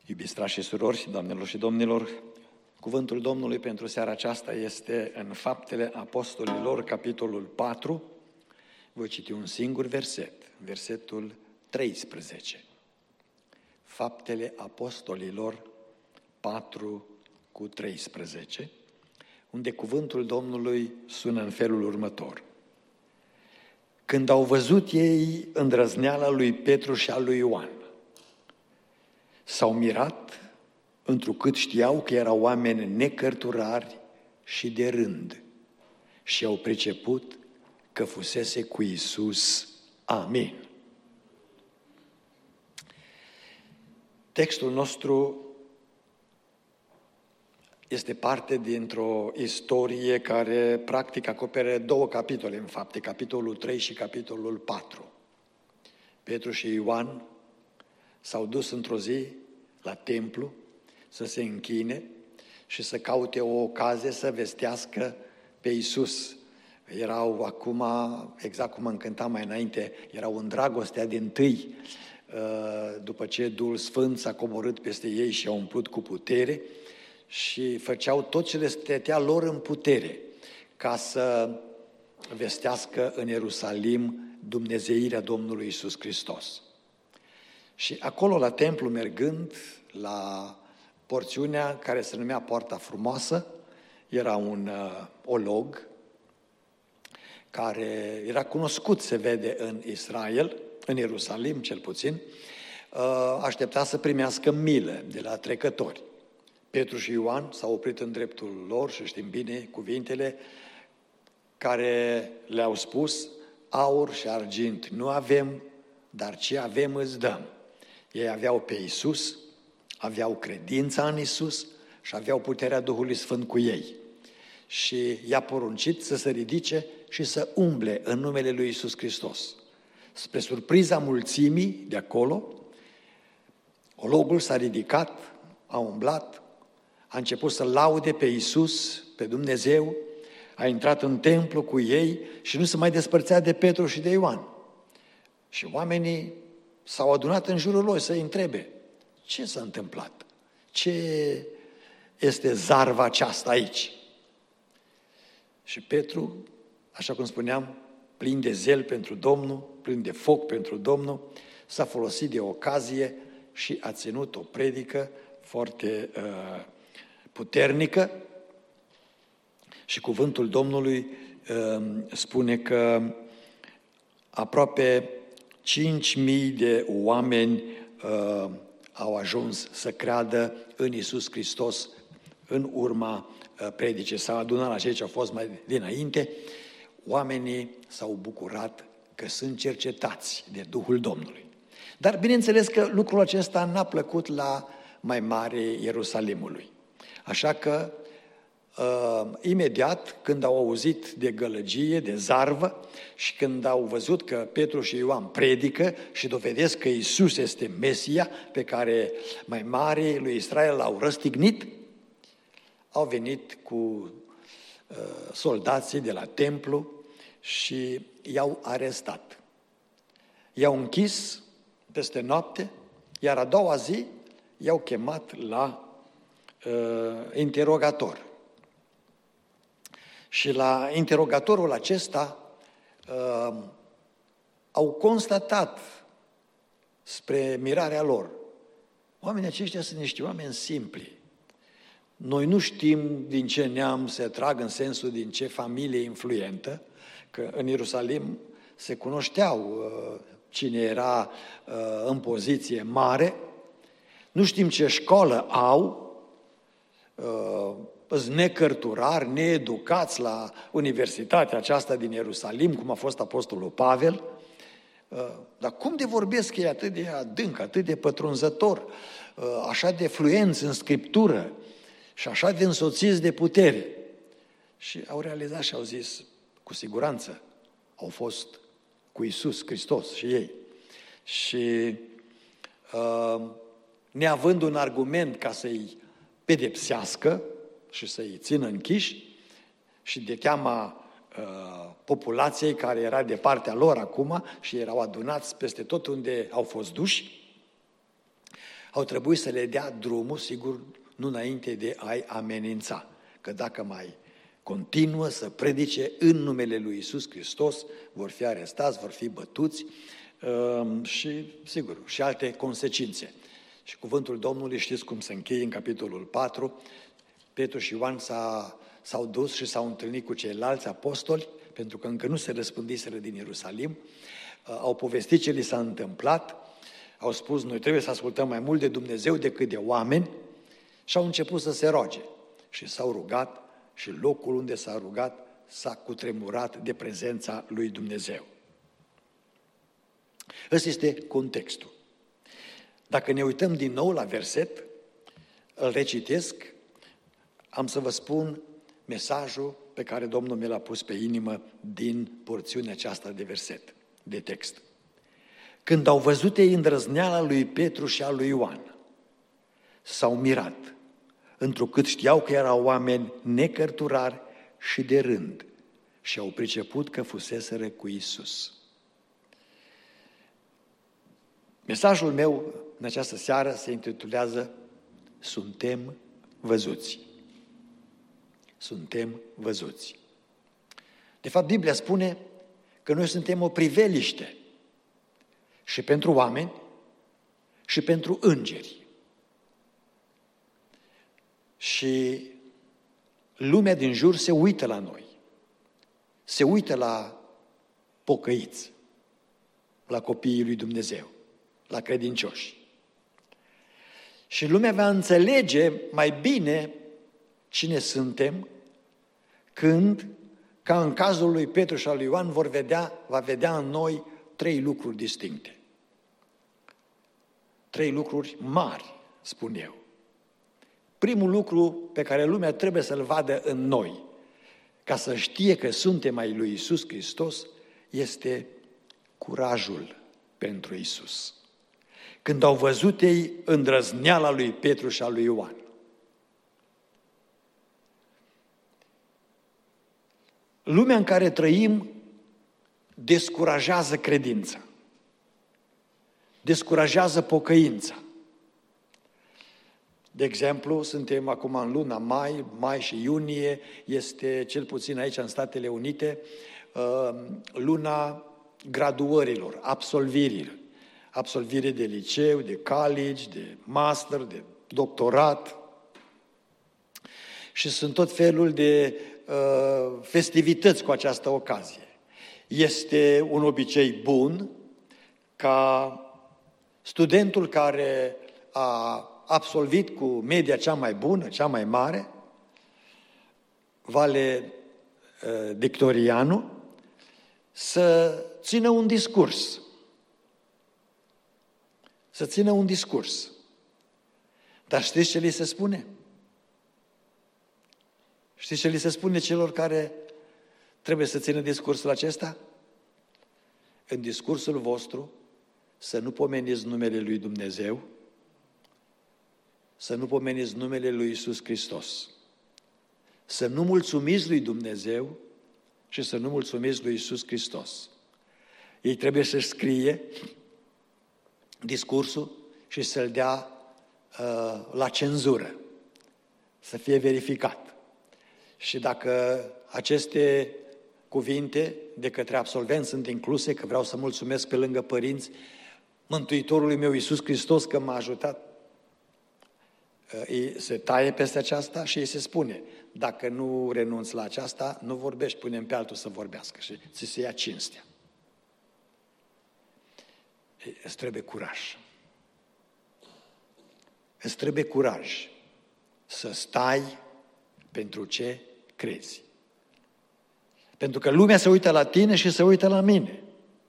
Iubiți frați și surori, doamnelor și domnilor, cuvântul Domnului pentru seara aceasta este în Faptele Apostolilor, capitolul 4. Voi citi un singur verset, versetul 13. Faptele Apostolilor 4:13, unde cuvântul Domnului sună în felul următor. Când au văzut ei îndrăzneala lui Petru și a lui Ioan, s-au mirat, întrucât știau că erau oameni necărturari și de rând, și au priceput că fusese cu Iisus. Amin. Textul nostru este parte dintr-o istorie care practic acopere două capitole în Fapte, capitolul 3 și capitolul 4. Petru și Ioan s-au dus într-o zi la templu să se închine și să caute o ocazie să vestească pe Iisus. Erau acum, exact cum am cântat mai înainte, erau în dragostea dintâi, după ce Duhul Sfânt s-a coborât peste ei și a umplut cu putere și făceau tot ce le stătea lor în putere ca să vestească în Ierusalim dumnezeirea Domnului Iisus Hristos. Și acolo la templu mergând, la porțiunea care se numea Poarta Frumoasă, era un olog care era cunoscut, se vede, în Israel, în Ierusalim cel puțin, aștepta să primească milă de la trecători. Petru și Ioan s-au oprit în dreptul lor și știm bine cuvintele care le-au spus: aur și argint nu avem, dar ce avem îți dăm. Ei aveau pe Iisus, aveau credința în Iisus și aveau puterea Duhului Sfânt cu ei. Și i-a poruncit să se ridice și să umble în numele lui Iisus Hristos. Spre surpriza mulțimii de acolo, ologul s-a ridicat, a umblat, a început să laude pe Iisus, pe Dumnezeu, a intrat în templu cu ei și nu se mai despărțea de Petru și de Ioan. Și oamenii s-au adunat în jurul lui să-i întrebe: ce s-a întâmplat? Ce este zarva aceasta aici? Și Petru, așa cum spuneam, plin de zel pentru Domnul, plin de foc pentru Domnul, s-a folosit de ocazie și a ținut o predică foarte puternică. Și cuvântul Domnului spune că aproape 5.000 de oameni au ajuns să creadă în Iisus Hristos în urma predicii. S-au adunat la cei ce au fost mai dinainte. Oamenii s-au bucurat că sunt cercetați de Duhul Domnului. Dar bineînțeles că lucrul acesta n-a plăcut la mai mare Ierusalimului. Așa că imediat când au auzit de gălăgie, de zarvă și când au văzut că Petru și Ioan predică și dovedesc că Iisus este Mesia pe care mai mari lui Israel l-au răstignit, au venit cu soldații de la templu și i-au arestat. I-au închis peste noapte, iar a doua zi i-au chemat la interogator. Și la interogatorul acesta au constatat, spre mirarea lor, oamenii aceștia sunt niște oameni simpli. Noi nu știm din ce neam se trag, în sensul din ce familie influentă, că în Ierusalim se cunoșteau cine era în poziție mare, nu știm ce școală au, necărturari, needucați la universitatea aceasta din Ierusalim, cum a fost apostolul Pavel, dar cum de vorbesc ei atât de adânc, atât de pătrunzător, așa de fluenți în Scriptură și așa de însoțiți de putere? Și au realizat și au zis: cu siguranță au fost cu Iisus Hristos și ei. Și neavând un argument ca să-i pedepsească și să-i țină închiși, și de teama populației care era de partea lor acum și erau adunați peste tot unde au fost duși, Au trebuit să le dea drumul, sigur, nu înainte de a-i amenința. Că dacă mai continuă să predice în numele lui Iisus Hristos, vor fi arestați, vor fi bătuți și, sigur, și alte consecințe. Și cuvântul Domnului, știți cum se încheie în capitolul 4, Petru și Ioan s-au dus și s-au întâlnit cu ceilalți apostoli, pentru că încă nu se răspândiseră din Ierusalim, au povestit ce li s-a întâmplat, au spus, noi trebuie să ascultăm mai mult de Dumnezeu decât de oameni, și au început să se roage. Și s-au rugat și locul unde s-a rugat s-a cutremurat de prezența lui Dumnezeu. Ăsta este contextul. Dacă ne uităm din nou la verset, îl recitesc, am să vă spun mesajul pe care Domnul mi l-a pus pe inimă din porțiunea aceasta de verset, de text. Când au văzut ei îndrăzneala lui Petru și a lui Ioan, s-au mirat, întrucât știau că erau oameni necărturari și de rând și au priceput că fuseseră cu Iisus. Mesajul meu în această seară se intitulează Suntem văzuți. Suntem văzuți. De fapt, Biblia spune că noi suntem o priveliște și pentru oameni și pentru îngeri. Și lumea din jur se uită la noi, se uită la pocăiți, la copiii lui Dumnezeu, la credincioși. Și lumea va înțelege mai bine cine suntem când, ca în cazul lui Petru și al lui Ioan, va vedea în noi 3 lucruri distincte. 3 lucruri mari, spun eu. Primul lucru pe care lumea trebuie să-l vadă în noi, ca să știe că suntem ai lui Iisus Hristos, este curajul pentru Iisus. Când au văzut ei îndrăzneala lui Petru și a lui Ioan. Lumea în care trăim descurajează credința, descurajează pocăința. De exemplu, suntem acum în luna mai și iunie, este cel puțin aici în Statele Unite, luna graduărilor, absolvirilor. Absolvire de liceu, de college, de master, de doctorat. Și sunt tot felul de festivități cu această ocazie. Este un obicei bun ca studentul care a absolvit cu media cea mai bună, cea mai mare, valedictorianul, să țină un discurs. Să țină un discurs. Dar știți ce li se spune? Știți ce li se spune celor care trebuie să țină discursul acesta? În discursul vostru să nu pomeniți numele lui Dumnezeu, să nu pomeniți numele lui Iisus Hristos, să nu mulțumiți lui Dumnezeu și să nu mulțumiți lui Iisus Hristos. Ei trebuie să scrie discursul și să-l dea la cenzură, să fie verificat. Și dacă aceste cuvinte de către absolvenți sunt incluse, că vreau să mulțumesc pe lângă părinți Mântuitorului meu Iisus Hristos că m-a ajutat, se taie peste aceasta și îi se spune, dacă nu renunți la aceasta, nu vorbești, punem pe altul să vorbească și ți se ia cinstea. Îți trebuie curaj. Îți trebuie curaj să stai pentru ce crezi. Pentru că lumea se uită la tine și se uită la mine.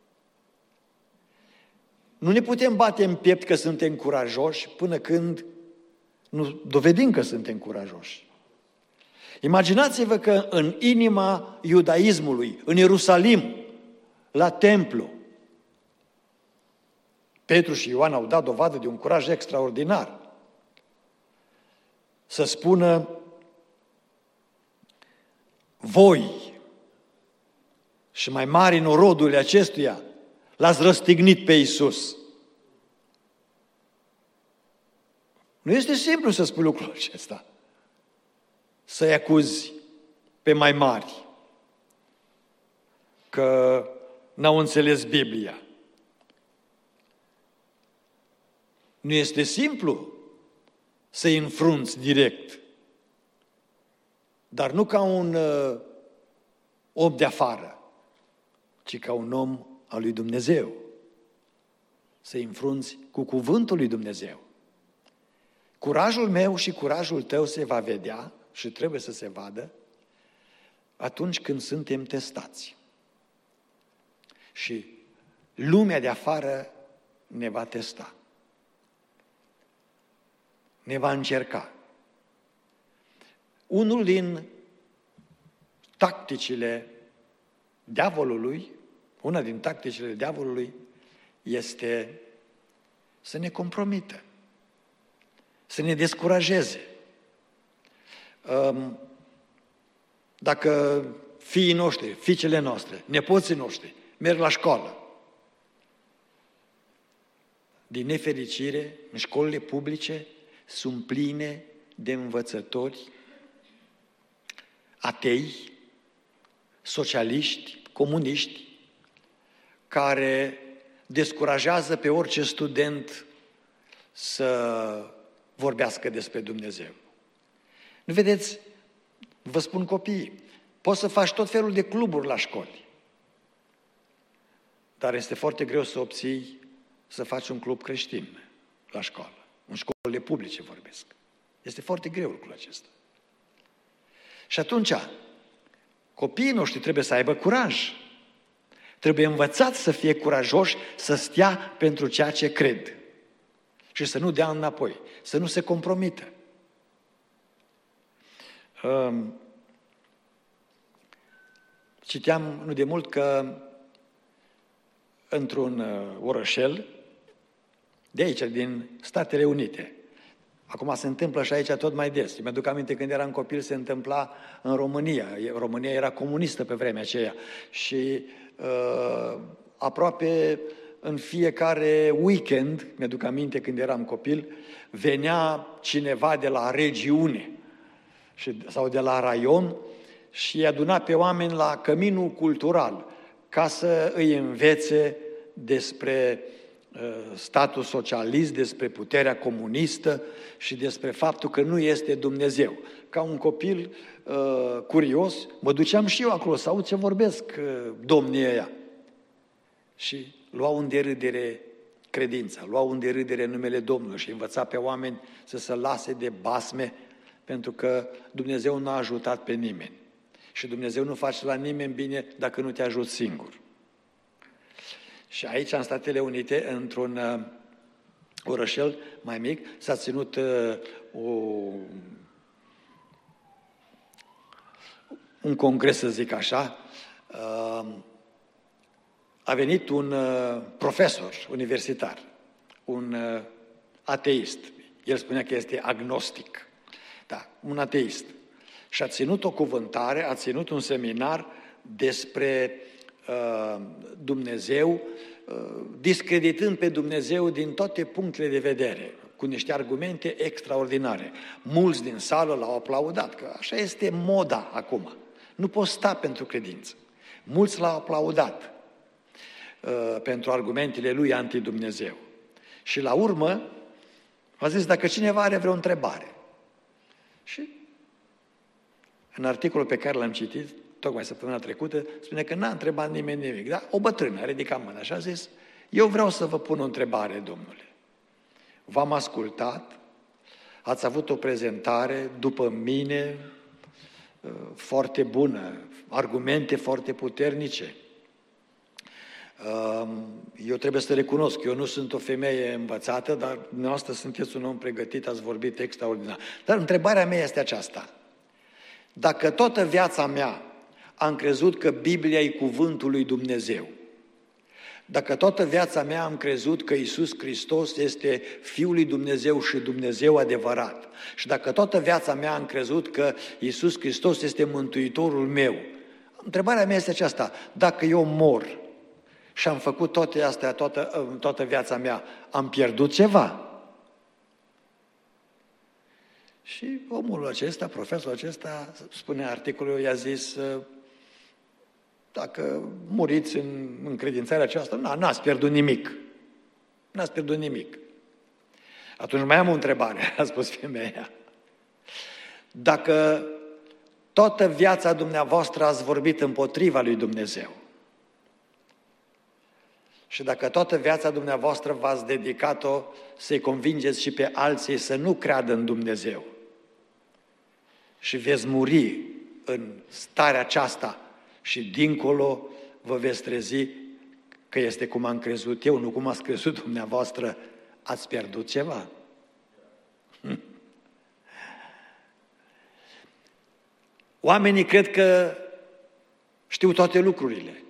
Nu ne putem bate în piept că suntem curajoși până când nu dovedim că suntem curajoși. Imaginați-vă că în inima iudaismului, în Ierusalim, la templu, Petru și Ioan au dat dovadă de un curaj extraordinar. Să spună, voi și mai mari norodul acestuia l-ați răstignit pe Iisus. Nu este simplu să spui lucrul acesta. Să-i acuzi pe mai mari că n-au înțeles Biblia. Nu este simplu să-i înfrunți direct, dar nu ca un om de afară, ci ca un om al lui Dumnezeu. Să-i înfrunți cu cuvântul lui Dumnezeu. Curajul meu și curajul tău se va vedea și trebuie să se vadă atunci când suntem testați. Și lumea de afară ne va testa. Ne va încerca. Unul din tacticile diavolului, una din tacticile diavolului este să ne compromită, să ne descurajeze. Dacă fiii noștri, fiicele noastre, nepoții noștri merg la școală, din nefericire, în școlile publice sunt pline de învățători atei, socialiști, comuniști, care descurajează pe orice student să vorbească despre Dumnezeu. Nu vedeți? Vă spun copiii, poți să faci tot felul de cluburi la școli, dar este foarte greu să obții să faci un club creștin la școală. În școlile publice vorbesc. Este foarte greu lucrul acesta. Și atunci, copiii noștri trebuie să aibă curaj. Trebuie învățați să fie curajoși, să stea pentru ceea ce cred. Și să nu dea înapoi, să nu se compromită. Citeam nu de mult că într-un orășel de aici, din Statele Unite, acum se întâmplă și aici tot mai des. Mi-aduc aminte când eram copil se întâmpla în România. România era comunistă pe vremea aceea și aproape în fiecare weekend, mi-aduc aminte când eram copil, venea cineva de la regiune sau de la raion și îi aduna pe oameni la căminul cultural ca să îi învețe despre statul socialist, despre puterea comunistă și despre faptul că nu este Dumnezeu. Ca un copil curios, mă duceam și eu acolo să aud ce vorbesc domnii ăia. Și luau în derâdere credința, luau în derâdere numele Domnului și învăța pe oameni să se lase de basme, pentru că Dumnezeu nu a ajutat pe nimeni. Și Dumnezeu nu face la nimeni bine dacă nu te ajut singur. Și aici, în Statele Unite, într-un orășel mai mic, s-a ținut un congres, să zic așa. A venit un profesor universitar, un ateist. El spunea că este agnostic. Da, un ateist. Și a ținut o cuvântare, a ținut un seminar despre Dumnezeu, discreditând pe Dumnezeu din toate punctele de vedere, cu niște argumente extraordinare. Mulți din sală l-au aplaudat, că așa este moda acum. Nu poți sta pentru credință. Mulți l-au aplaudat pentru argumentele lui anti-Dumnezeu. Și la urmă a zis, dacă cineva are vreo întrebare. Și în articolul pe care l-am citit, tocmai săptămâna trecută, spune că n-a întrebat nimeni nimic. Da? O bătrână a ridicat mâna și a zis, eu vreau să vă pun o întrebare, domnule. V-am ascultat, ați avut o prezentare după mine foarte bună, argumente foarte puternice. Eu trebuie să recunosc că eu nu sunt o femeie învățată, dar dumneavoastră sunteți un om pregătit, ați vorbit extraordinar. Dar întrebarea mea este aceasta. Dacă toată viața mea am crezut că Biblia e cuvântul lui Dumnezeu, dacă toată viața mea am crezut că Iisus Hristos este Fiul lui Dumnezeu și Dumnezeu adevărat, și dacă toată viața mea am crezut că Iisus Hristos este Mântuitorul meu, întrebarea mea este aceasta, dacă eu mor și am făcut toate astea toată viața mea, am pierdut ceva? Și omul acesta, profesorul acesta, spune articolul, i-a zis, dacă muriți în încredințarea aceasta, n-ați pierdut nimic. N-ați pierdut nimic. Atunci mai am o întrebare, a spus femeia. Dacă toată viața dumneavoastră ați vorbit împotriva lui Dumnezeu și dacă toată viața dumneavoastră v-ați dedicat-o să-i convingeți și pe alții să nu creadă în Dumnezeu și veți muri în starea aceasta și dincolo vă veți trezi că este cum am crezut eu, nu cum ați crezut dumneavoastră, ați pierdut ceva. Oamenii cred că știu toate lucrurile.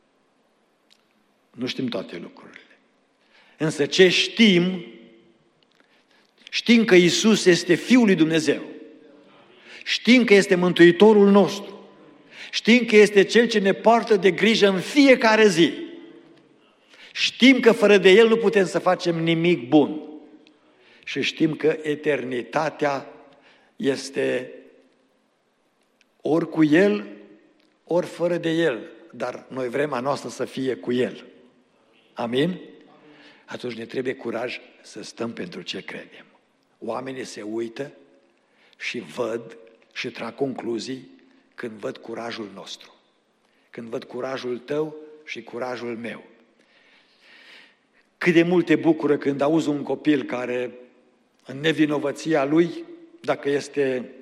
Nu știm toate lucrurile. Însă ce știm, știm că Iisus este Fiul lui Dumnezeu. Știm că este Mântuitorul nostru. Știm că este Cel ce ne poartă de grijă în fiecare zi. Știm că fără de El nu putem să facem nimic bun. Și știm că eternitatea este ori cu El, ori fără de El. Dar noi vrem a noastră să fie cu El. Amin? Atunci ne trebuie curaj să stăm pentru ce credem. Oamenii se uită și văd și trag concluzii când văd curajul nostru. Când văd curajul tău și curajul meu. Cât de mult te bucură când auzi un copil care, în nevinovăția lui, dacă este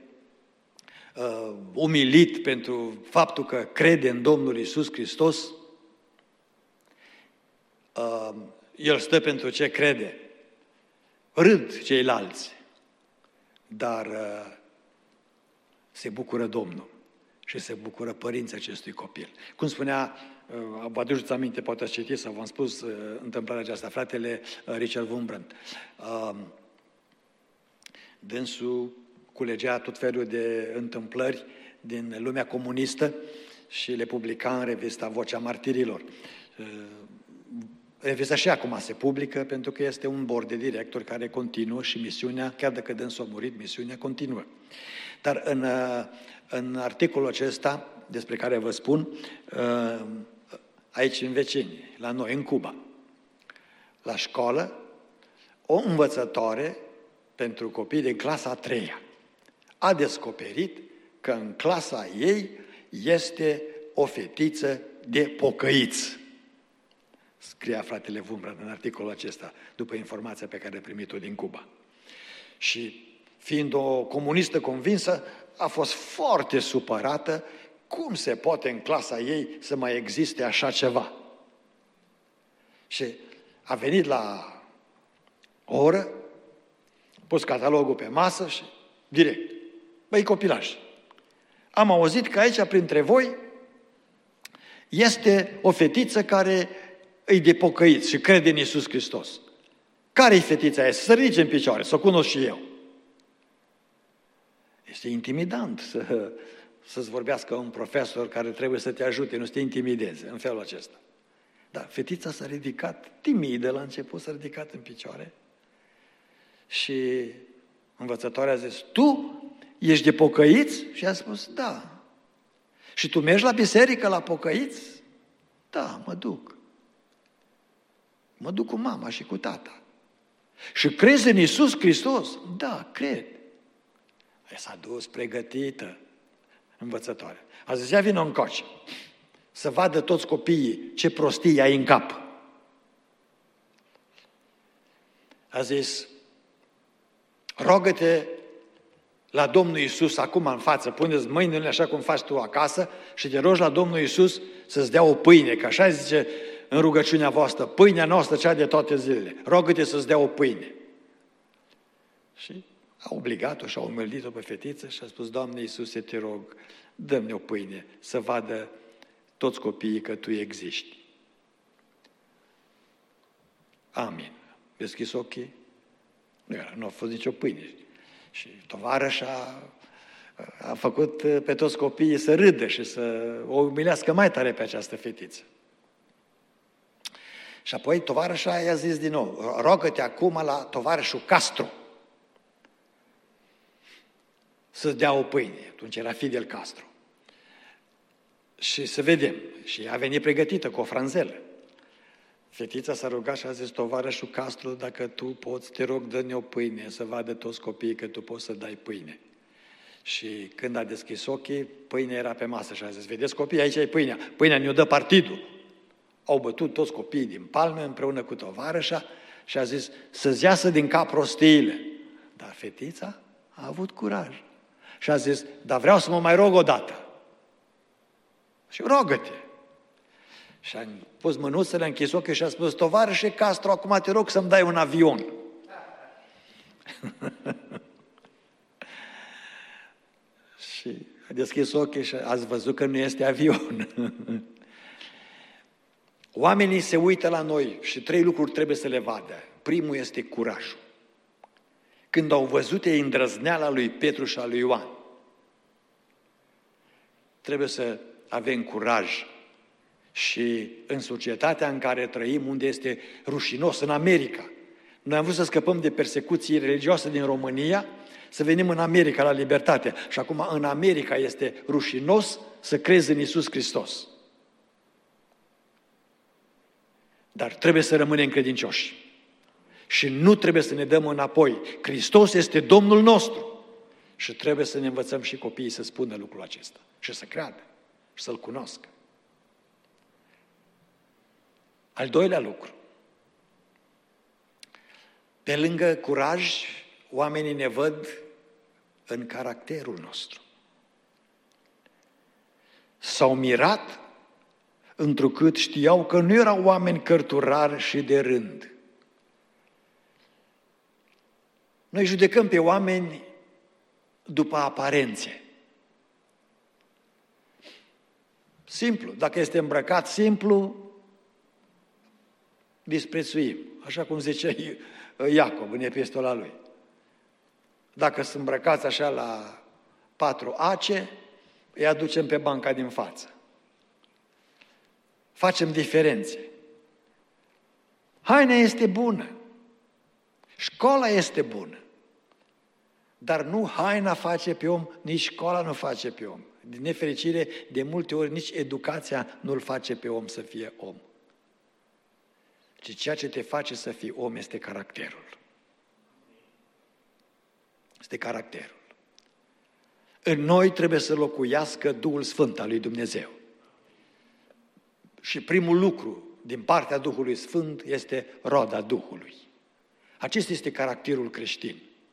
umilit pentru faptul că crede în Domnul Iisus Hristos, el stă pentru ce crede. Râd ceilalți, dar se bucură Domnul și se bucură părinții acestui copil. Cum spunea, vă aduceți aminte, poate ați citit sau v-am spus întâmplarea aceasta, fratele Richard Wurmbrand. Dânsul culegea tot felul de întâmplări din lumea comunistă și le publica în revista Vocea Martirilor. Revista și acum se publică pentru că este un bord de directori care continuă și misiunea, chiar dacă dânsul a murit, misiunea continuă. Dar în articolul acesta, despre care vă spun, aici în vecini, la noi, în Cuba, la școală, o învățătoare pentru copii din clasa a 3-a a descoperit că în clasa ei este o fetiță de pocăiți. Scria fratele Wurmbrand în articolul acesta, după informația pe care a primit-o din Cuba. Și fiind o comunistă convinsă, a fost foarte supărată cum se poate în clasa ei să mai existe așa ceva. Și a venit la oră, pus catalogul pe masă și direct: băi copilași, am auzit că aici printre voi este o fetiță care îi de pocăit și crede în Iisus Hristos. Care-i fetița aia? Să ridice în picioare, să o cunosc și eu. Este intimidant să-ți vorbească un profesor care trebuie să te ajute, nu să te intimideze în felul acesta. Dar fetița s-a ridicat, timidă la început, s-a ridicat în picioare și învățătoarea a zis: tu ești de pocăiți? Și a spus: da. Și tu mergi la biserică la pocăiți? Da, mă duc. Mă duc cu mama și cu tata. Și crezi în Iisus Hristos? Da, cred. S-a dus pregătită învățătoare. A zis: ia vină încoace, să vadă toți copiii ce prostii ai în cap. A zis: rogă-te la Domnul Iisus acum în față, puneți mâinile așa cum faci tu acasă și te rogi la Domnul Iisus să-ți dea o pâine, că așa zice în rugăciunea voastră: pâinea noastră cea de toate zilele. Rogă-te să-ți dea o pâine. Și a obligat-o și a umilit-o pe fetiță și a spus: Doamne Iisuse, te rog, dă-mi o pâine să vadă toți copiii că Tu existi. Amin. Deschis ochii? Nu a fost nicio pâine. Și tovarășa a făcut pe toți copiii să râdă și să o umilească mai tare pe această fetiță. Și apoi tovarășa i-a zis din nou: rogă-te acum la tovarășul Castro. să dea o pâine. Atunci era Fidel Castro. Și să vedem. Și a venit pregătită cu o franzelă. Fetița s-a rugat și a zis, tovarășul Castro, dacă tu poți, te rog, dă-ne o pâine, să vadă toți copiii că tu poți să dai pâine. Și când a deschis ochii, pâinea era pe masă și a zis, vedeți copii, aici e pâinea. Pâinea ne-o dă partidul. Au bătut toți copiii din palme împreună cu tovarășa și a zis, să-ți iasă din cap prostiile. Dar fetița a avut curaj. Și a zis, dar vreau să mă mai rog o dată. Și rogă-te. Și a pus mânuțele, a închis ochii și a spus, tovarășe Castro, acum te rog să-mi dai un avion. Și a deschis ochii și ați văzut că nu este avion. Oamenii se uită la noi și 3 lucruri trebuie să le vadă. Primul este curajul. Când au văzut ei îndrăzneala lui Petru și a lui Ioan, trebuie să avem curaj. Și în societatea în care trăim, unde este rușinos, în America, noi am vrut să scăpăm de persecuții religioase din România, să venim în America la libertate. Și acum în America este rușinos să crezi în Iisus Hristos. Dar trebuie să rămânem credincioși. Și nu trebuie să ne dăm înapoi. Hristos este Domnul nostru. Și trebuie să ne învățăm și copiii să spună lucrul acesta. Și să creadă. Și să-L cunoască. Al doilea lucru. Pe lângă curaj, oamenii ne văd în caracterul nostru. S-au mirat întrucât știau că nu erau oameni cărturari și de rând. Noi judecăm pe oameni după aparențe. Simplu. Dacă este îmbrăcat simplu, disprețuim. Așa cum zice Iacob în epistola lui. Dacă sunt îmbrăcați așa la 4 ace, îi aducem pe banca din față. Facem diferențe. Haina este bună. Școala este bună. Dar nu haina face pe om, nici școala nu face pe om. Din nefericire, de multe ori, nici educația nu-l face pe om să fie om. Ci ceea ce te face să fii om este caracterul. Este caracterul. În noi trebuie să locuiască Duhul Sfânt al lui Dumnezeu. Și primul lucru din partea Duhului Sfânt este roada Duhului. Acesta este caracterul creștin.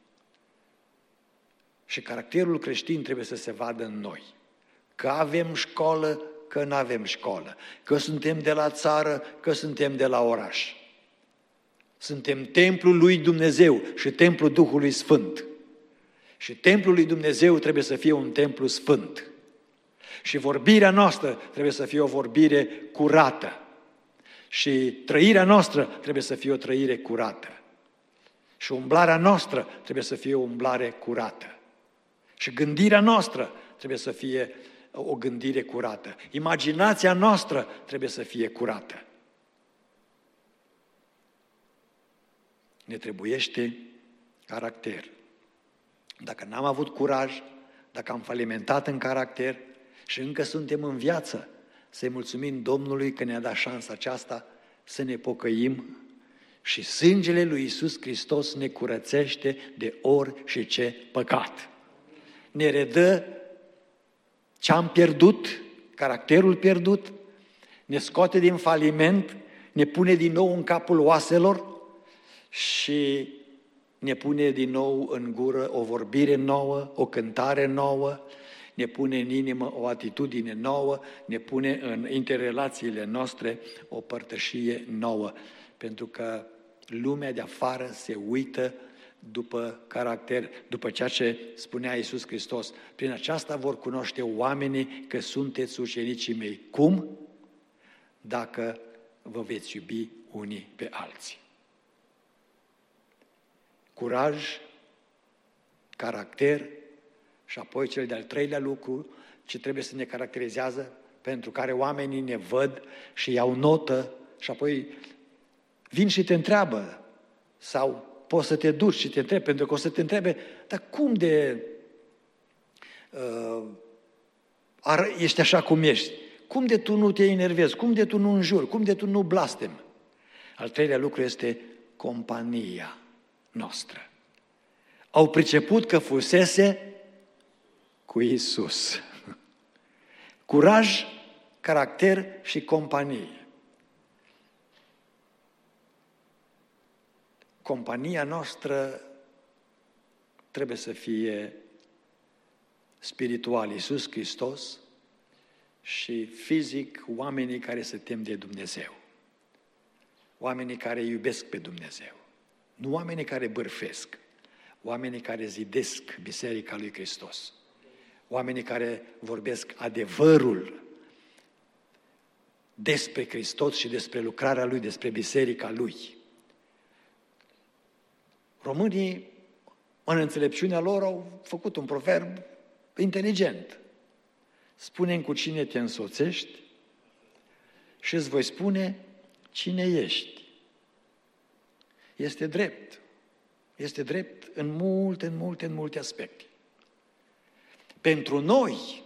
Și caracterul creștin trebuie să se vadă în noi. Că avem școală, că nu avem școală. Că suntem de la țară, că suntem de la oraș. Suntem templul lui Dumnezeu și templul Duhului Sfânt. Și templul lui Dumnezeu trebuie să fie un templu sfânt. Și vorbirea noastră trebuie să fie o vorbire curată. Și trăirea noastră trebuie să fie o trăire curată. Și umblarea noastră trebuie să fie o umblare curată. Și gândirea noastră trebuie să fie o gândire curată. Imaginația noastră trebuie să fie curată. Ne trebuiește caracter. Dacă n-am avut curaj, dacă am falimentat în caracter și încă suntem în viață, să-i mulțumim Domnului că ne-a dat șansa aceasta să ne pocăim și sângele lui Iisus Hristos ne curățește de orice păcat. Ne redă ce am pierdut, caracterul pierdut, ne scoate din faliment, ne pune din nou în capul oaselor și ne pune din nou în gură o vorbire nouă, o cântare nouă, ne pune în inimă o atitudine nouă, ne pune în interrelațiile noastre o părtășie nouă. Pentru că lumea de afară se uită după caracter, după ceea ce spunea Iisus Hristos. Prin aceasta vor cunoaște oamenii că sunteți ucenicii mei. Cum? Dacă vă veți iubi unii pe alții. Curaj, caracter și apoi cel de-al treilea lucru ce trebuie să ne caracterizează, pentru care oamenii ne văd și iau notă și apoi vin și te întreabă sau poți să te duci și te întrebi, pentru că o să te întrebe, dar cum de ești așa cum ești. Cum de tu nu te enervezi? Cum de tu nu înjuri? Cum de tu nu blastemi? Al treilea lucru este compania noastră. Au priceput că fusese cu Iisus. Curaj, caracter și companie. Compania noastră trebuie să fie spiritual, Iisus Hristos, și fizic, oamenii care se tem de Dumnezeu. Oamenii care iubesc pe Dumnezeu. Nu oamenii care bârfesc. Oamenii care zidesc Biserica lui Hristos. Oamenii care vorbesc adevărul despre Hristos și despre lucrarea Lui, despre Biserica Lui. Românii, în înțelepciunea lor, au făcut un proverb inteligent. Spune-mi cu cine te însoțești și îți voi spune cine ești. Este drept. Este drept în multe aspecte. Pentru noi,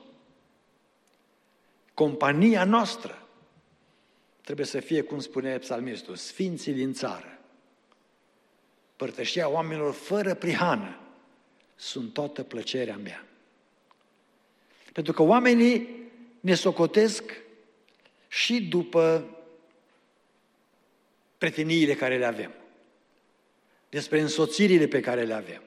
compania noastră trebuie să fie, cum spune psalmistul, sfinții din țară. Părtășia oamenilor fără prihană sunt toată plăcerea mea. Pentru că oamenii ne socotesc și după prieteniile care le avem, despre însoțirile pe care le avem,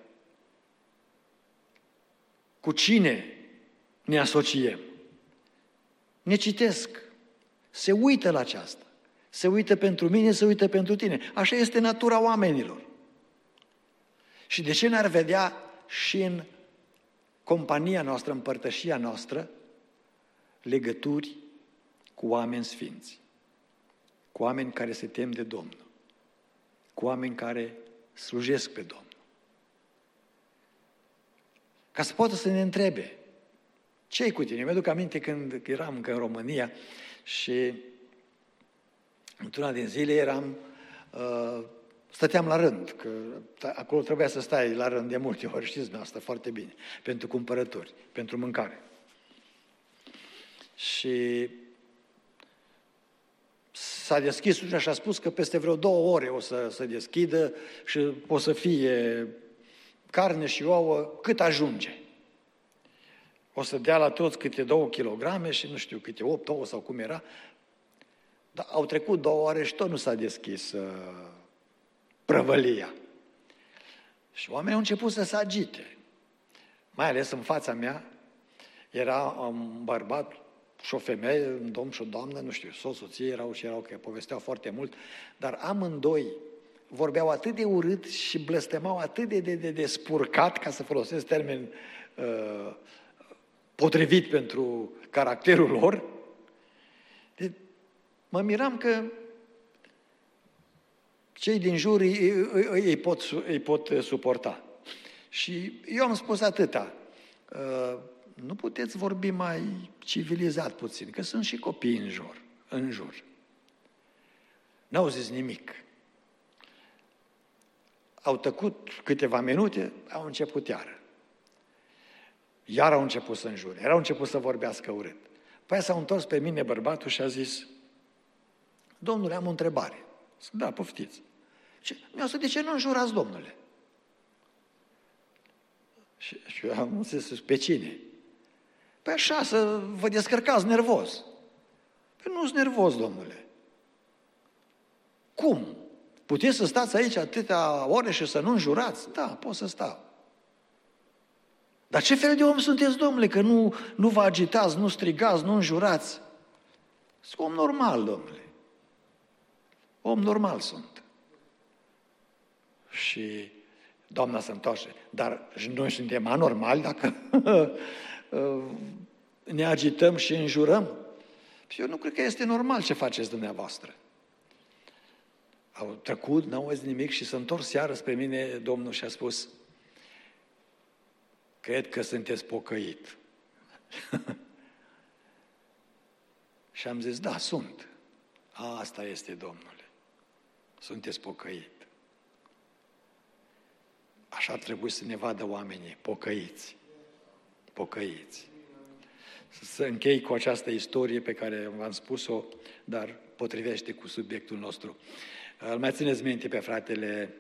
cu cine ne asociem. Ne citesc, se uită la aceasta, se uită pentru mine, se uită pentru tine. Așa este natura oamenilor. Și de ce n-ar vedea și în compania noastră, în părtășia noastră, legături cu oameni sfinți, cu oameni care se tem de Domnul, cu oameni care slujesc pe Domnul. Ca să poată să ne întrebe, ce-i cu tine? Mi-aduc aminte când eram încă în România și într-una din zile stăteam la rând, că acolo trebuia să stai la rând de multe ori, știți asta foarte bine, pentru cumpărături, pentru mâncare. Și s-a deschis ușa și a spus că peste vreo 2 ore o să se deschidă și o să fie carne și ouă cât ajunge. O să dea la toți câte 2 kilograme și nu știu, câte 8 ouă sau cum era. Dar au trecut 2 ore și tot nu s-a deschis prăvălia. Și oamenii au început să se agite. Mai ales în fața mea era un bărbat și o femeie, un domn și o doamnă, nu știu, soție erau, că povesteau foarte mult, dar amândoi vorbeau atât de urât și blestemau atât de spurcat, ca să folosesc termen potrivit pentru caracterul lor. Mă miram că cei din jur îi pot suporta. Și eu am spus atâta, nu puteți vorbi mai civilizat puțin, că sunt și copii în jur. N-au zis nimic. Au tăcut câteva minute, au început iară. Iar au început să înjure, au început să vorbească urât. Păi s-au întors pe mine bărbatul și a zis, domnule, am o întrebare. Zic, da, poftiți. Mi-a zis, de ce nu înjurați, domnule? Și eu am zis, pe cine? Păi așa, să vă descărcați nervos. Păi nu-s nervos, domnule. Cum? Puteți să stați aici atâtea ore și să nu înjurați? Da, pot să stau. Dar ce fel de om sunteți, domnule, că nu vă agitați, nu strigați, nu înjurați? Sunt om normal, domnule. Om normal sunt. Și doamna se întoarce. Dar noi suntem anormali dacă ne agităm și înjurăm? Și eu nu cred că este normal ce faceți dumneavoastră. Au trecut, n-au auzit nimic și s-a întors seară spre mine Domnul și a spus, cred că sunteți pocăit. Și am zis, da, sunt. Asta este, Domnule. Sunteți pocăit. Așa ar trebui să ne vadă oamenii, pocăiți. pocăiți. Să închei cu această istorie pe care v-am spus-o, dar potrivește cu subiectul nostru. Îl mai țineți minte pe fratele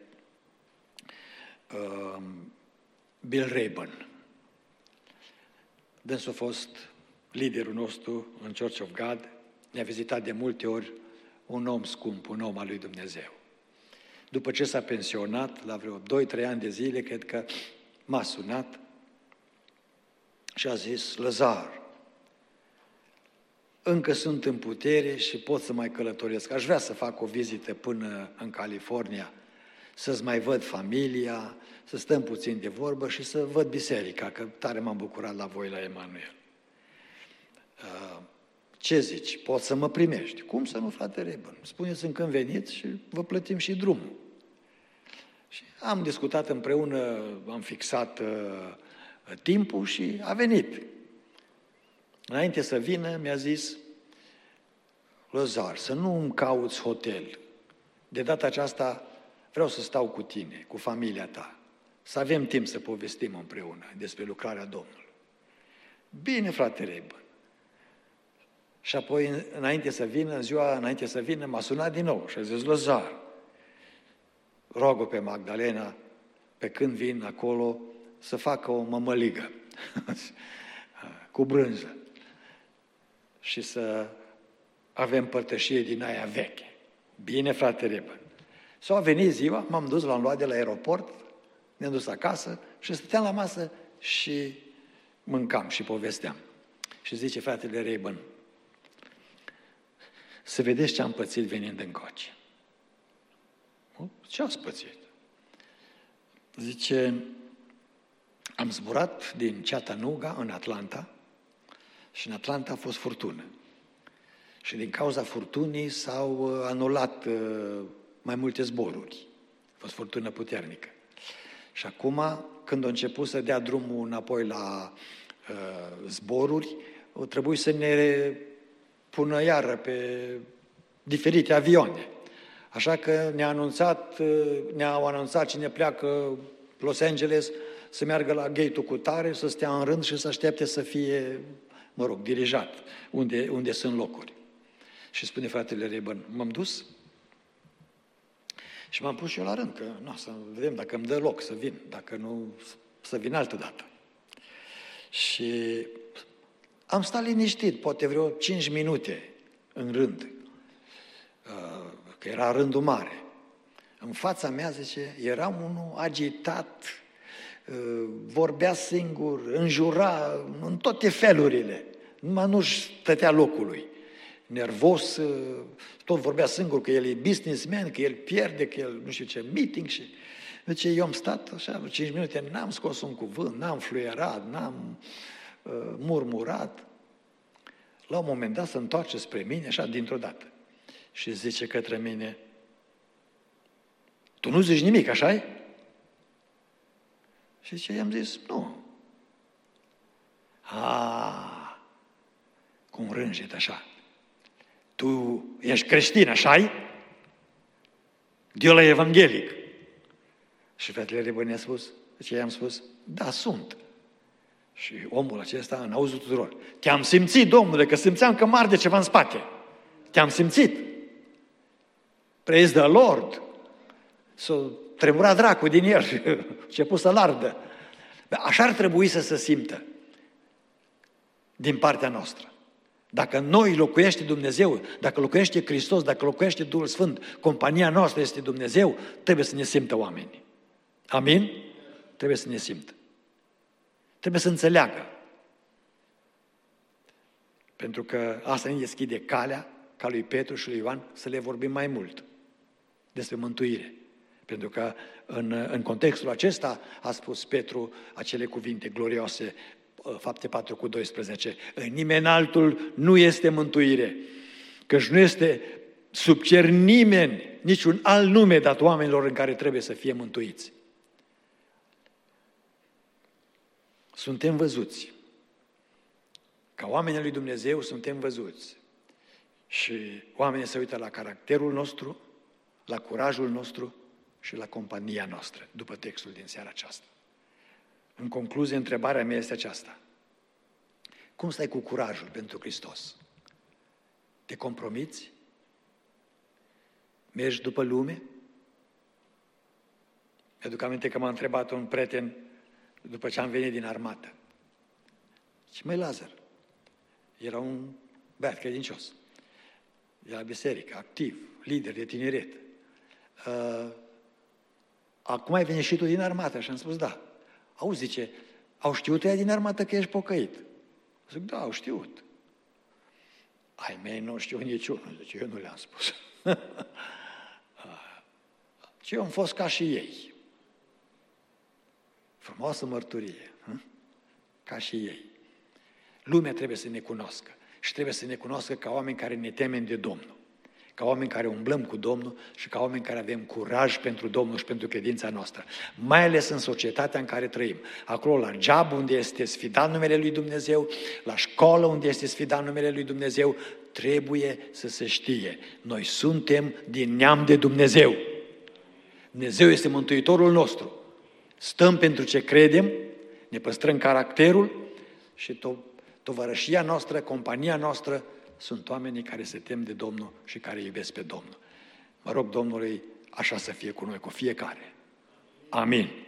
Bill Rayburn. Dânsul a fost liderul nostru în Church of God, ne-a vizitat de multe ori, un om scump, un om al lui Dumnezeu. După ce s-a pensionat, la vreo 2-3 ani de zile, cred că m-a sunat și a zis: Lăzar, încă sunt în putere și pot să mai călătoresc. Aș vrea să fac o vizită până în California, să-ți mai văd familia, să stăm puțin de vorbă și să văd biserica, că tare m-am bucurat la voi la Emanuel. Ce zici? Poți să mă primești? Cum să nu, frate Rayburn? Spuneți-mi când veniți și vă plătim și drumul. Și am discutat împreună, am fixat timpul și a venit. Înainte să vină, mi-a zis: Lăzar, să nu îmi cauți hotel. De data aceasta vreau să stau cu tine, cu familia ta, să avem timp să povestim împreună despre lucrarea Domnului. Bine, frate Rayburn. Și apoi, ziua înainte să vină, m-a sunat din nou și a zis: Lăzar, rog-o pe Magdalena, pe când vin acolo, să facă o mămăligă cu brânză și să avem părtășie din aia veche. Bine, frate Rayburn. S-a venit ziua, m-am dus, l-am luat de la aeroport, ne-am dus acasă și stăteam la masă și mâncam și povesteam. Și zice fratele Rayburn: să vedeți ce am pățit venind încoace. Ce ați pățit? Zice: am zburat din Chattanooga în Atlanta și în Atlanta a fost furtună. Și din cauza furtunii s-au anulat mai multe zboruri. A fost furtună puternică. Și acum, când a început să dea drumul înapoi la zboruri, o trebuie să ne pună iară pe diferite avioane. Așa că ne-au anunțat cine pleacă Los Angeles să meargă la gate-ul cu tare, să stea în rând și să aștepte să fie, dirijat unde sunt locuri. Și spune fratele Rayburn: m-am dus și m-am pus și eu la rând, că să vedem dacă îmi dă loc să vin, dacă nu, să vin altă dată. Și am stat liniștit, poate vreo 5 minute în rând, că era rândul mare. În fața mea, zice, era unul agitat, vorbea singur, înjura în toate felurile, numai nu-și stătea locului. Nervos, tot vorbea singur că el e businessman, că el pierde, că el nu știu ce meeting și... Deci eu am stat așa 5 minute, n-am scos un cuvânt, n-am fluierat, n-am murmurat. La un moment dat se întoarce spre mine, așa, dintr-o dată. Și zice către mine: tu nu zici nimic, așa-i? Și zice, i-am zis: nu. Cu un rânjet așa: tu ești creștin, așa-i? Diul evanghelic. Și fratele Rayburn i-a spus, ce i-am spus? Da, sunt. Și omul acesta, în auzul tuturor: te-am simțit, Domnule, că simțeam că m-arde ceva în spate. Te-am simțit. Praise the Lord. S-a tremurat dracul din el și a început să-l ardă. Așa ar trebui să se simtă din partea noastră. Dacă noi locuiește Dumnezeu, dacă locuiește Hristos, dacă locuiește Duhul Sfânt, compania noastră este Dumnezeu, trebuie să ne simtă oamenii. Amin? Trebuie să ne simtă. Trebuie să înțeleagă. Pentru că asta ne deschide calea, ca lui Petru și lui Ioan, să le vorbim mai mult despre mântuire. Pentru că în contextul acesta a spus Petru acele cuvinte glorioase, Fapte 4:12. În nimeni altul nu este mântuire, căci nu este sub cer nimeni, niciun alt nume dat oamenilor în care trebuie să fie mântuiți. Suntem văzuți. Ca oamenii lui Dumnezeu suntem văzuți. Și oamenii se uită la caracterul nostru, la curajul nostru și la compania noastră, după textul din seara aceasta. În concluzie, întrebarea mea este aceasta: Cum stai cu curajul pentru Hristos? Te compromiți? Mergi după lume? Mi-aduc aminte că m-a întrebat un prieten după ce am venit din armată. Și măi Lazar, era un băiat credincios, de la biserică, activ, lider de tineret. Acum ai venit și tu din armată? Și am spus, da. Auzi, zice, au știut ea din armată că ești pocăit? Zic, da, au știut. Ai mei nu știu niciunul, zice, eu nu le-am spus. Și eu am fost ca și ei. Frumoasă mărturie, ca și ei. Lumea trebuie să ne cunoască și trebuie să ne cunoască ca oameni care ne temem de Domnul, ca oameni care umblăm cu Domnul și ca oameni care avem curaj pentru Domnul și pentru credința noastră, mai ales în societatea în care trăim. Acolo la job unde este sfidat numele lui Dumnezeu, la școală unde este sfidat numele lui Dumnezeu, trebuie să se știe. Noi suntem din neam de Dumnezeu. Dumnezeu este Mântuitorul nostru. Stăm pentru ce credem, ne păstrăm caracterul și tovărășia noastră, compania noastră, sunt oamenii care se tem de Domnul și care iubesc pe Domnul. Mă rog Domnului așa să fie cu noi, cu fiecare. Amin.